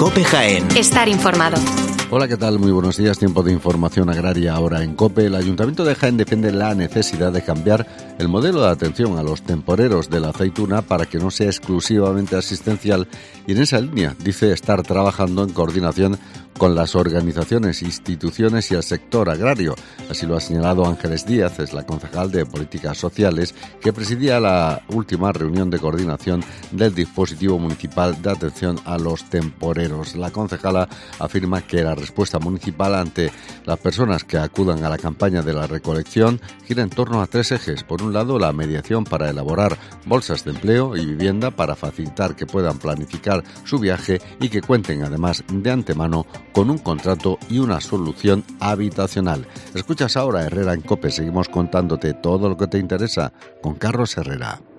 COPE Jaén. Estar informado. Hola, ¿qué tal? Muy buenos días. Tiempo de información agraria ahora en COPE. El Ayuntamiento de Jaén defiende la necesidad de cambiar el modelo de atención a los temporeros de la aceituna para que no sea exclusivamente asistencial, y en esa línea dice estar trabajando en coordinación con las organizaciones, instituciones y el sector agrario. Así lo ha señalado Ángeles Díaz, es la concejal de Políticas Sociales, que presidía la última reunión de coordinación del dispositivo municipal de atención a los temporeros. La concejala afirma que la respuesta municipal ante las personas que acudan a la campaña de la recolección gira en torno a 3 ejes. Por un lado, la mediación para elaborar bolsas de empleo y vivienda para facilitar que puedan planificar su viaje y que cuenten además de antemano con un contrato y una solución habitacional. Escuchas ahora Herrera en COPE. Seguimos contándote todo lo que te interesa con Carlos Herrera.